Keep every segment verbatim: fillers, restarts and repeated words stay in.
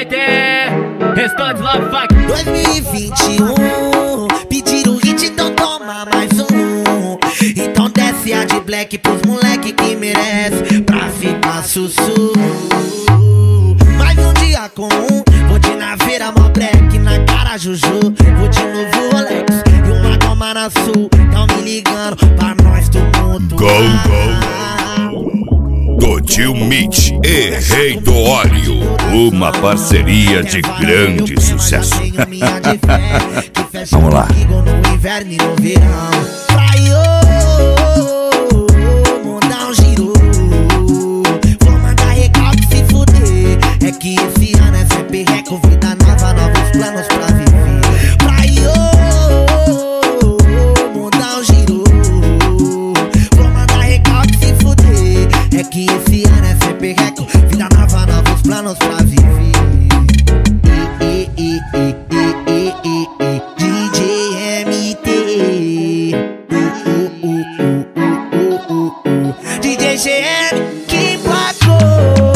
T, restante love fuck. dois mil e vinte e um, pediram hit, então toma mais um. Então desce a de black pros moleque que merece, pra ficar sussu. Mais um dia comum, vou de naveira, mó black, na cara Juju. Vou de novo Rolex e uma goma na sul. Tão me ligando pra nós tumultuar. Go, go, do Tio Mitch e Rei do Óleo, uma parceria de grande sucesso. Vamos lá. No inverno e no verão, vai mandar um giro. Vou mandar recalque se fuder. É que esse ano é sempre reco, vida nova, novos planos pra viver. Vai mandar um giro. Vou mandar recalque se fuder. É que esse ano é sempre reco, vida nova, novos planos pra viver. E, e, e, e, e, e, D J M T, uh, uh, uh, uh, uh, uh, uh. D J G M que emplacou.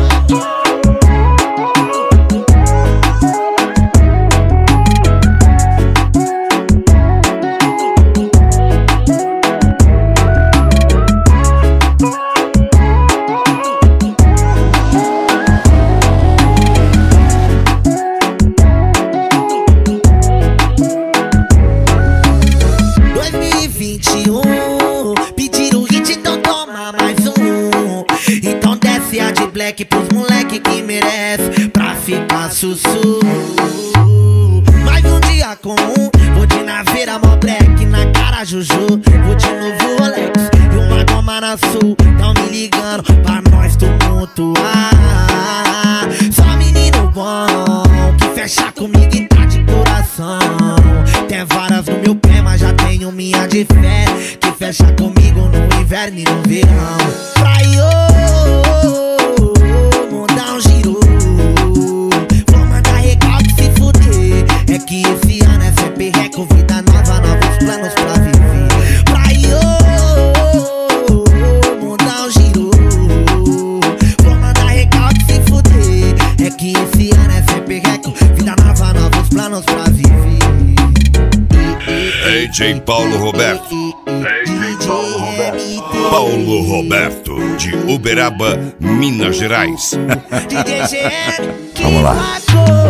Pediram hit, então toma mais um. Então desce a de black pros moleque que merece, pra ficar sussu. Mais um dia comum, vou de naveira, mó black, na cara Juju. Vou de novo Rolex e uma goma na sul. Tão me ligando pra nós tumultuar. Só menino bom que fecha comigo e tá de coração. Tem varas no meu pé, mas já tenho minha de fé, que fecha comigo no inverno e no verão. Vai mandar um giro. Vou mandar recalque se fuder. É que esse ano é sempre reco, vida nova, novos planos pra viver. Vai mandar um giro. Vou mandar recalque se fuder. É que esse ano é sempre reco, vida nova, novos planos pra viver. D J Paulo Roberto, D J Paulo Roberto, Paulo Roberto de Uberaba, Minas Gerais. D J G M Vamos lá.